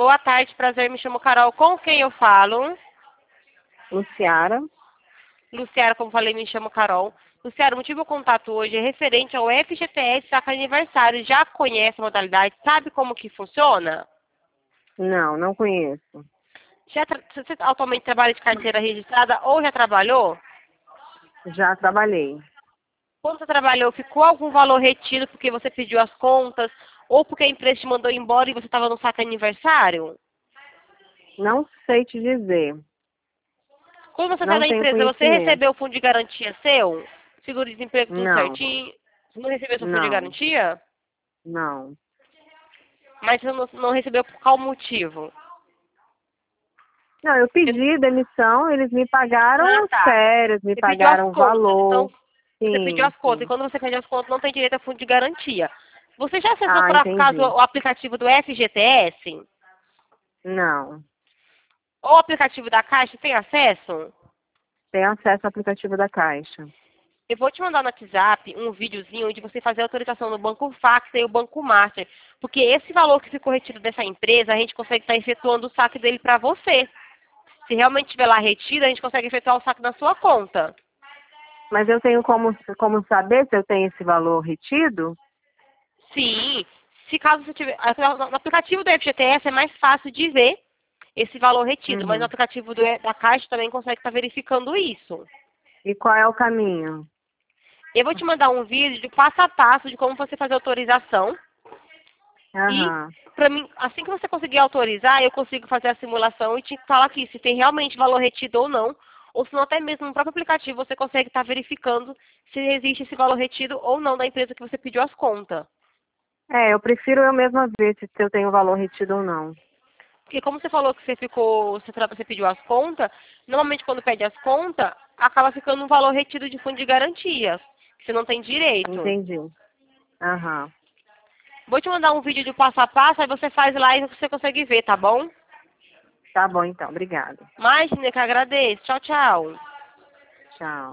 Boa tarde, prazer, me chamo Carol. Com quem eu falo? Luciara. Luciara, como falei, me chamo Carol. Luciara, o motivo do contato hoje é referente ao FGTS Saca Aniversário. Já conhece a modalidade? Sabe como que funciona? Não, não conheço. Você atualmente trabalha de carteira registrada ou já trabalhou? Já trabalhei. Quando você trabalhou, ficou algum valor retido porque você pediu as contas ou porque a empresa te mandou embora e você estava no saque aniversário? Não sei te dizer. Quando você está Não na tenho empresa, você conhecimento. recebeu o fundo de garantia seu? Seguro-desemprego, tudo Não, certinho? Você não recebeu seu fundo de não, garantia? não. Mas você não recebeu por qual motivo? Não, eu Você- pedi demissão, eles me pagaram Ah, as tá. férias, me Você pediu as pagaram o contas. valor. Então, você pediu Sim, as contas. E sim. quando você pede as contas, não tem direito a fundo de garantia. Você já acessou, Ah, por acaso, entendi. o aplicativo do FGTS? Não. Ou o aplicativo da Caixa? Tem acesso? Tem acesso ao aplicativo da Caixa. Eu vou te mandar no WhatsApp um videozinho de você fazer a autorização no Banco Fax e o Banco Master. Porque esse valor que ficou retido dessa empresa, a gente consegue estar efetuando o saque dele para você. Se realmente estiver lá retido, a gente consegue efetuar o saque na sua conta. Mas eu tenho como saber se eu tenho esse valor retido? Sim, se caso você tiver. No aplicativo do FGTS é mais fácil de ver esse valor retido, mas no Uhum. aplicativo da Caixa também consegue estar verificando isso. E qual é o caminho? Eu vou te mandar um vídeo de passo a passo de como você fazer a autorização. E, Aham. para mim, assim que você conseguir autorizar, eu consigo fazer a simulação e te falar aqui se tem realmente valor retido ou não. Ou se não, até mesmo no próprio aplicativo você consegue estar verificando se existe esse valor retido ou não da empresa que você pediu as contas. Eu prefiro eu mesma ver se eu tenho valor retido ou não. Porque como você falou que você pediu as contas, normalmente quando pede as contas, acaba ficando um valor retido de fundo de garantia, que você não tem direito. Entendi. Aham. Vou te mandar um vídeo de passo a passo, aí você faz lá e você consegue ver, tá bom? Tá bom, então. Obrigada. Imagina que agradeço. Tchau, tchau. Tchau.